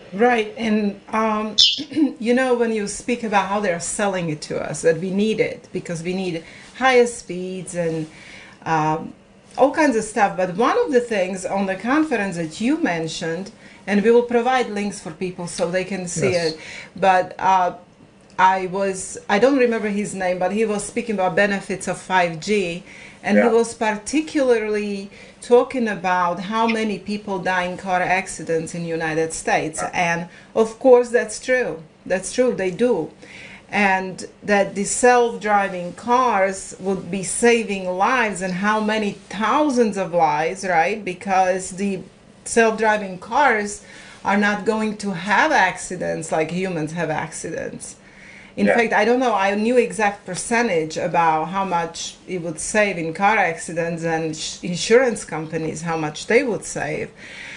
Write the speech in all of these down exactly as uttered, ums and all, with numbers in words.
Right, and um, you know, when you speak about how they're selling it to us, that we need it because we need higher speeds and um, all kinds of stuff. But one of the things on the conference that you mentioned, and we will provide links for people so they can see Yes. it, but uh, I was, I don't remember his name, but he was speaking about benefits of five G, and he Yeah. was particularly talking about how many people die in car accidents in the United States. And of course, that's true. That's true, they do. And that the self-driving cars would be saving lives, and how many thousands of lives, right? Because the self-driving cars are not going to have accidents like humans have accidents. In Yeah. fact, I don't know, I knew exact percentage about how much it would save in car accidents, and sh- insurance companies, how much they would save.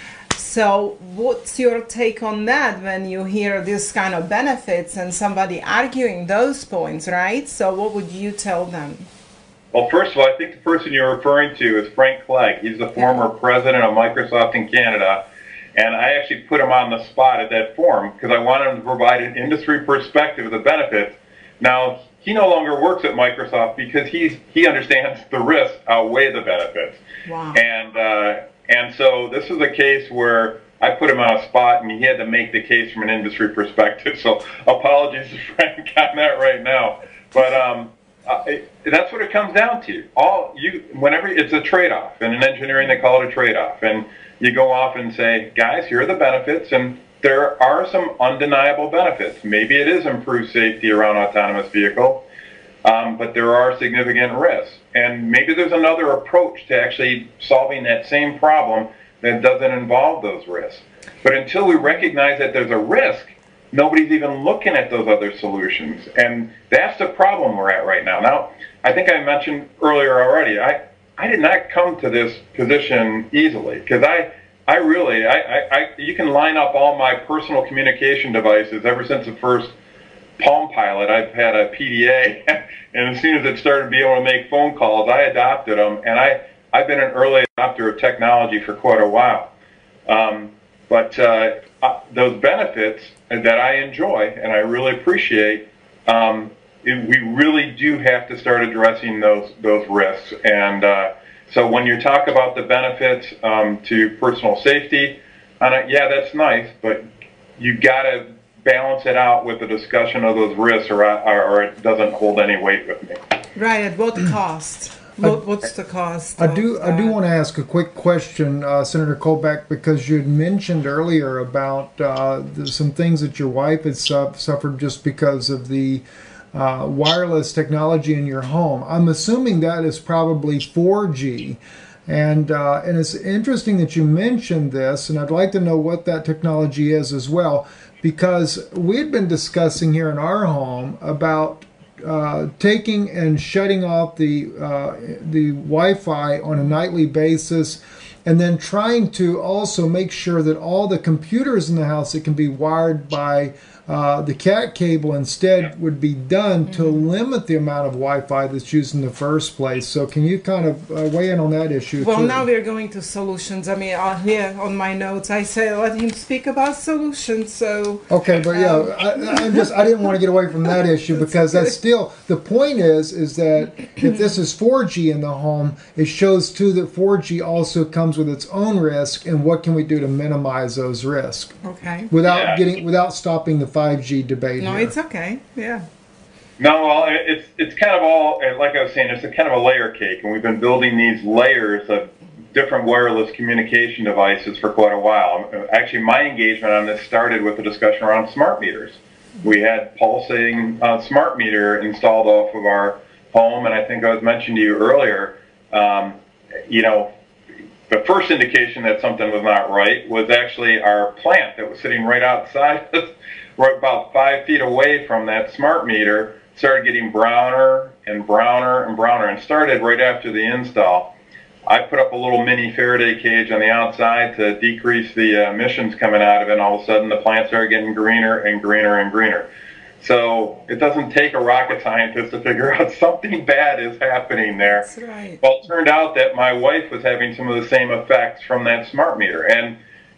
So what's your take on that when you hear this kind of benefits and somebody arguing those points, right? So what would you tell them? Well, first of all, I think the person you're referring to is Frank Clegg. He's the former president of Microsoft in Canada. And I actually put him on the spot at that forum because I wanted him to provide an industry perspective of the benefits. Now, he no longer works at Microsoft because he's, he understands the risks outweigh the benefits. Wow. And, uh, and so this is a case where I put him on a spot and he had to make the case from an industry perspective. So apologies to Frank on that right now. But um, uh, it, that's what it comes down to. All you, whenever it's a trade-off. And in engineering, they call it a trade-off. And you go off and say, guys, here are the benefits, and there are some undeniable benefits. Maybe it is improved safety around autonomous vehicle, um, but there are significant risks. And maybe there's another approach to actually solving that same problem that doesn't involve those risks. But until we recognize that there's a risk, nobody's even looking at those other solutions. And that's the problem we're at right now. Now, I think I mentioned earlier already, I, I did not come to this position easily because I, I really, I, I, I, you can line up all my personal communication devices ever since the first Palm Pilot. I've had a P D A, and as soon as it started to be able to make phone calls, I adopted them, and I, I've been an early adopter of technology for quite a while. Um, but uh, uh, those benefits that I enjoy and I really appreciate, um, it, we really do have to start addressing those those risks. And uh, so when you talk about the benefits um, to personal safety, uh, yeah, that's nice, but you got to balance it out with the discussion of those risks, or, or, or it doesn't hold any weight with me. Right, at what cost? What, what's the cost? I of do. I do that? want to ask a quick question, uh, Senator Colbeck, because you had mentioned earlier about uh, the, some things that your wife had su- suffered just because of the uh, wireless technology in your home. I'm assuming that is probably four G, and uh, and it's interesting that you mentioned this, and I'd like to know what that technology is as well, because we had been discussing here in our home about Uh, taking and shutting off the uh, the Wi-Fi on a nightly basis, and then trying to also make sure that all the computers in the house that can be wired by uh, the cat cable instead would be done to limit the amount of Wi-Fi that's used in the first place. So can you kind of uh, weigh in on that issue Well, too? now we're going to solutions. I mean, uh, here on my notes, I say let him speak about solutions. So Okay, but yeah, Um, I, I'm just I didn't want to get away from that issue because that's still the point is is that if this is four G in the home, it shows too that four G also comes with its own risk, and what can we do to minimize those risks okay. without Yeah. getting without stopping the five G debate No, here. it's okay. Yeah. No, well, it- it's it's kind of all, like I was saying, it's a kind of a layer cake, and we've been building these layers of different wireless communication devices for quite a while. Actually, my engagement on this started with the discussion around smart meters. We had pulsing uh, smart meter installed off of our home, and I think I was mentioning to you earlier, um, you know, the first indication that something was not right was actually our plant that was sitting right outside, right about five feet away from that smart meter, started getting browner and browner and browner, and started right after the install. I put up a little mini Faraday cage on the outside to decrease the emissions coming out of it, and all of a sudden the plant started getting greener and greener and greener. So it doesn't take a rocket scientist to figure out something bad is happening there. That's right. Well, it turned out that my wife was having some of the same effects from that smart meter. And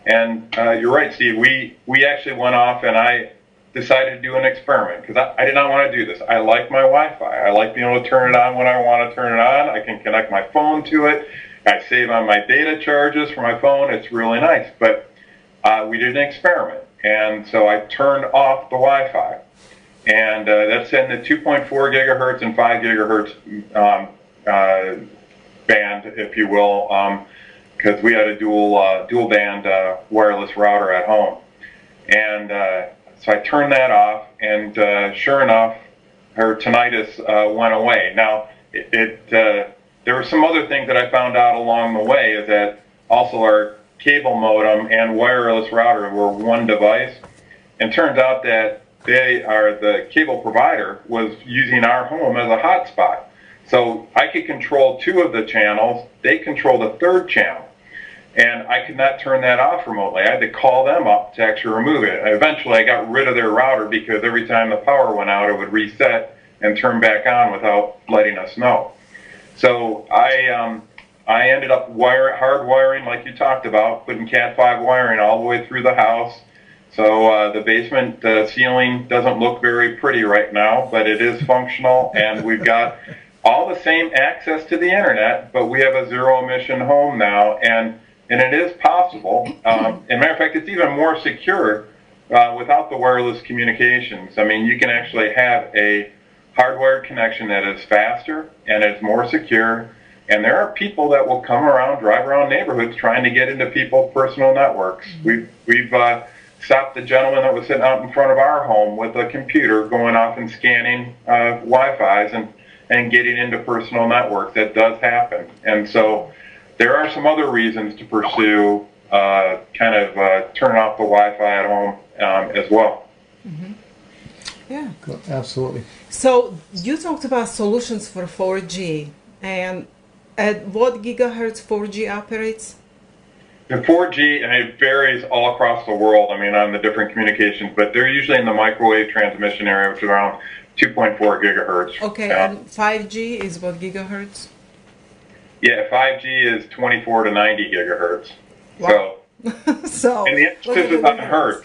And uh, you're right, Steve. We we actually went off, and I decided to do an experiment because I, I did not want to do this. I like my Wi-Fi. I like being able to turn it on when I want to turn it on. I can connect my phone to it. I save on my data charges for my phone. It's really nice. But uh, we did an experiment, and so I turned off the Wi-Fi, and uh, that's in the two point four gigahertz and five gigahertz um, uh, band, if you will, because um, we had a dual uh, dual band uh, wireless router at home, and uh, so I turned that off, and uh, sure enough, her tinnitus uh, went away. Now, it, it uh, there were some other things that I found out along the way, is that also our cable modem and wireless router were one device, and turns out that they are the cable provider was using our home as a hotspot. So I could control two of the channels, they control the third channel. And I could not turn that off remotely. I had to call them up to actually remove it. Eventually, I got rid of their router because every time the power went out, it would reset and turn back on without letting us know. So I um, I ended up wire, hard wiring, like you talked about, putting cat five wiring all the way through the house. So uh, the basement uh, ceiling doesn't look very pretty right now, but it is functional, and we've got all the same access to the internet, but we have a zero-emission home now, and And it is possible. Um, as a matter of fact, it's even more secure uh, without the wireless communications. I mean, you can actually have a hardwired connection that is faster and is more secure. And there are people that will come around, drive around neighborhoods trying to get into people's personal networks. We've, we've uh, stopped the gentleman that was sitting out in front of our home with a computer going off and scanning uh, Wi-Fi's and, and getting into personal networks. That does happen. And so there are some other reasons to pursue uh, kind of uh, turn off the Wi-Fi at home um, as well. Mm-hmm. Yeah. Absolutely. So you talked about solutions for four G, and at what gigahertz four G operates? The four G, and it varies all across the world, I mean, on the different communications, but they're usually in the microwave transmission area, which is around two point four gigahertz. Okay, uh, and five G is what gigahertz? Yeah, five G is twenty-four to ninety gigahertz. Wow. So, so and the emphasis is on hertz.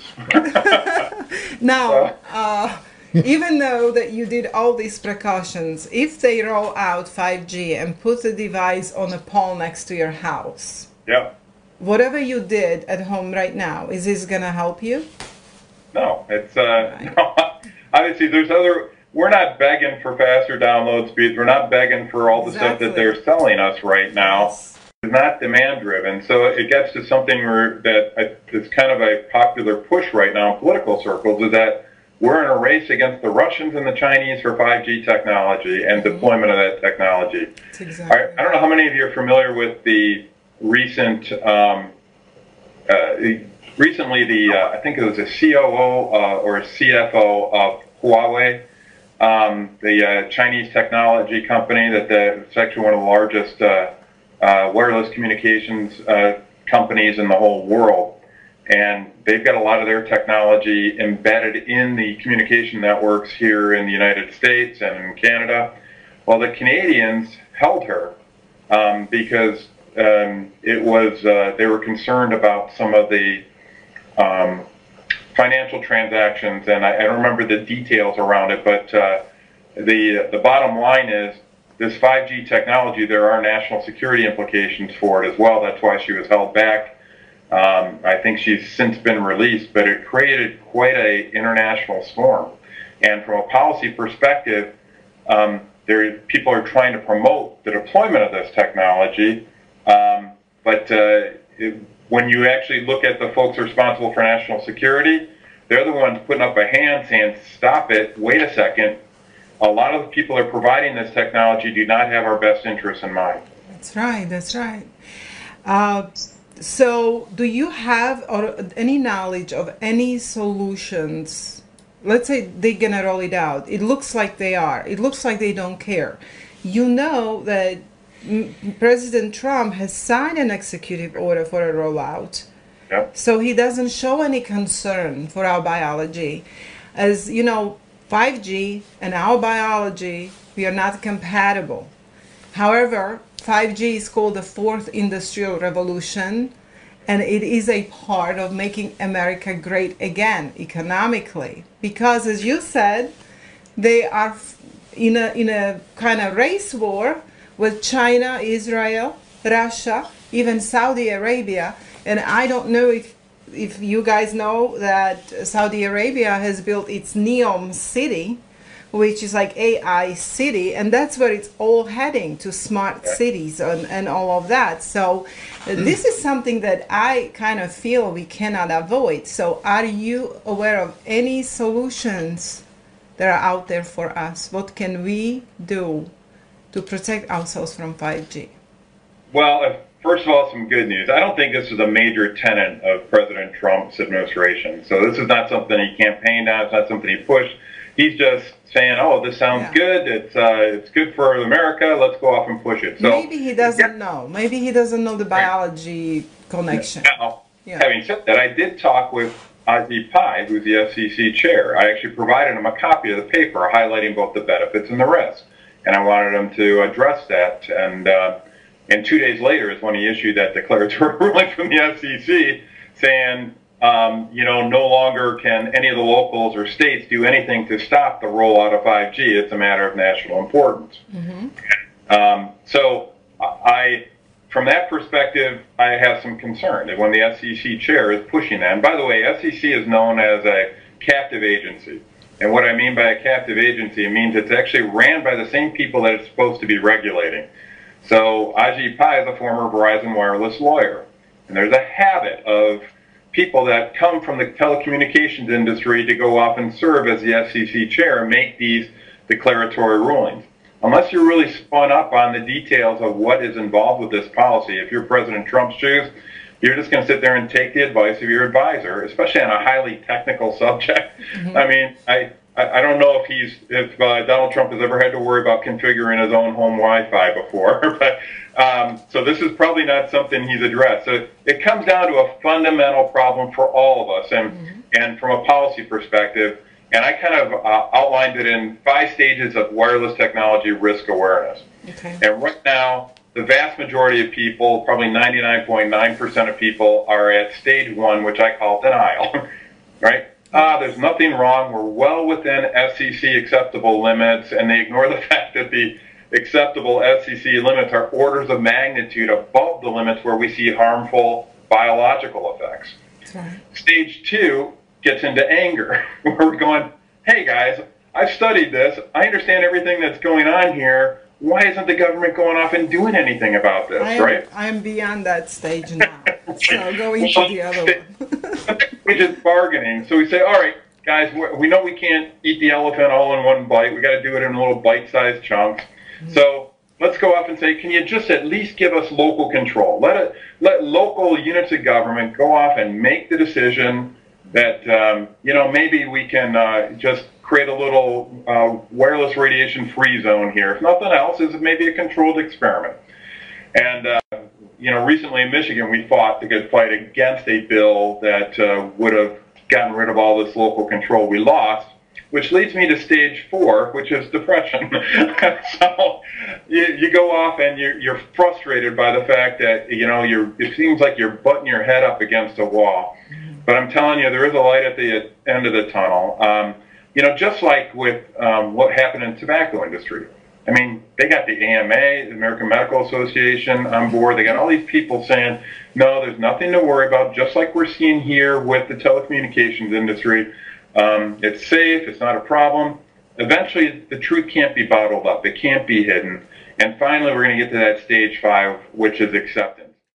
Now, uh, even though that you did all these precautions, if they roll out five G and put the device on a pole next to your house, yeah. whatever you did at home right now, is this going to help you? No, it's, uh, right. no, obviously there's other, we're not begging for faster download speeds. We're not begging for all the exactly. stuff that they're selling us right now. Yes. It's not demand driven. So it gets to something where that is kind of a popular push right now in political circles, is that we're in a race against the Russians and the Chinese for five G technology and mm-hmm. deployment of that technology. Exactly. I, I don't know how many of you are familiar with the recent, um, uh, recently the, uh, I think it was a C O O uh, or a C F O of Huawei. Um, the uh, Chinese technology company that the, it's actually one of the largest uh, uh, wireless communications uh, companies in the whole world. And they've got a lot of their technology embedded in the communication networks here in the United States and in Canada. Well, the Canadians held her um, because um, it was, uh, they were concerned about some of the um, financial transactions, and I, I don't remember the details around it, but uh, the the bottom line is this five G technology, there are national security implications for it as well. That's why she was held back. Um, I think she's since been released, but it created quite a international storm. And from a policy perspective, um, there people are trying to promote the deployment of this technology, um, but uh, it, when you actually look at the folks responsible for national security, they're the ones putting up a hand saying, stop it, wait a second. A lot of the people that are providing this technology do not have our best interests in mind. That's right, that's right. Uh, so do you have or any knowledge of any solutions? Let's say they're going to roll it out. It looks like they are. It looks like they don't care. You know that President Trump has signed an executive order for a rollout. Yep. So he doesn't show any concern for our biology. As you know, five G and our biology, we are not compatible. However, five G is called the fourth industrial revolution, And it is a part of making America great again economically. Because as you said, they are in a, in a kind of race war with China, Israel, Russia, even Saudi Arabia. And I don't know if, if you guys know that Saudi Arabia has built its NEOM city, which is like A I city, and that's where it's all heading, to smart cities and, and all of that. So uh, this is something that I kind of feel we cannot avoid. So are you aware of any solutions that are out there for us? What can we do to protect ourselves from five G? Well, uh, first of all, some good news. I don't think this is a major tenet of President Trump's administration. So this is not something he campaigned on. It's not something he pushed. He's just saying, "Oh, this sounds yeah. good. It's uh, it's good for America. Let's go off and push it." So maybe he doesn't yeah. know. Maybe he doesn't know the biology right. connection. Now, yeah. having said that, I did talk with Ajit Pai, who's the F C C chair. I actually provided him a copy of the paper highlighting both the benefits and the risks, and I wanted him to address that. And uh, and two days later is when he issued that declaratory ruling from the F C C saying, Um, you know, no longer can any of the locals or states do anything to stop the rollout of five G. It's a matter of national importance. Mm-hmm. Um, so I, from that perspective, I have some concern that when the F C C chair is pushing that, and by the way, F C C is known as a captive agency. And what I mean by a captive agency, it means it's actually ran by the same people that it's supposed to be regulating. So Ajit Pai is a former Verizon Wireless lawyer. And there's a habit of people that come from the telecommunications industry to go off and serve as the F C C chair and make these declaratory rulings. Unless you're really spun up on the details of what is involved with this policy, if you're President Trump's shoes, you're just going to sit there and take the advice of your advisor, especially on a highly technical subject. Mm-hmm. I mean, I, I don't know if he's if uh, Donald Trump has ever had to worry about configuring his own home Wi-Fi before, but um, so this is probably not something he's addressed. So it comes down to a fundamental problem for all of us, and mm-hmm. and from a policy perspective. And I kind of uh, outlined it in five stages of wireless technology risk awareness. Okay. And right now, the vast majority of people, probably ninety-nine point nine percent of people, are at stage one, which I call denial, right? Ah, there's nothing wrong. We're well within F C C acceptable limits, and they ignore the fact that the acceptable F C C limits are orders of magnitude above the limits where we see harmful biological effects. Right. Stage two gets into anger, where we're going, hey guys, I've studied this. I understand everything that's going on here. Why isn't the government going off and doing anything about this, I'm, right? I'm beyond that stage now. So going to the other one. Which is bargaining. So we say, all right, guys, we know we can't eat the elephant all in one bite. We got to do it in little bite-sized chunks. Mm-hmm. So let's go off and say, can you just at least give us local control? Let it, let local units of government go off and make the decision that, um, you know, maybe we can uh, just create a little uh, wireless radiation-free zone here. If nothing else, is maybe a controlled experiment. And, uh, you know, recently in Michigan, we fought the good fight against a bill that uh, would have gotten rid of all this local control. We lost, which leads me to stage four, which is depression. So you, you go off and you're, you're frustrated by the fact that, you know, you're, it seems like you're butting your head up against a wall. But I'm telling you, there is a light at the end of the tunnel. Um, you know, just like with um, what happened in the tobacco industry. I mean, they got the A M A, the American Medical Association on board. They got all these people saying, no, there's nothing to worry about, just like we're seeing here with the telecommunications industry. Um, it's safe. It's not a problem. Eventually, the truth can't be bottled up. It can't be hidden. And finally, we're going to get to that stage five, which is acceptance.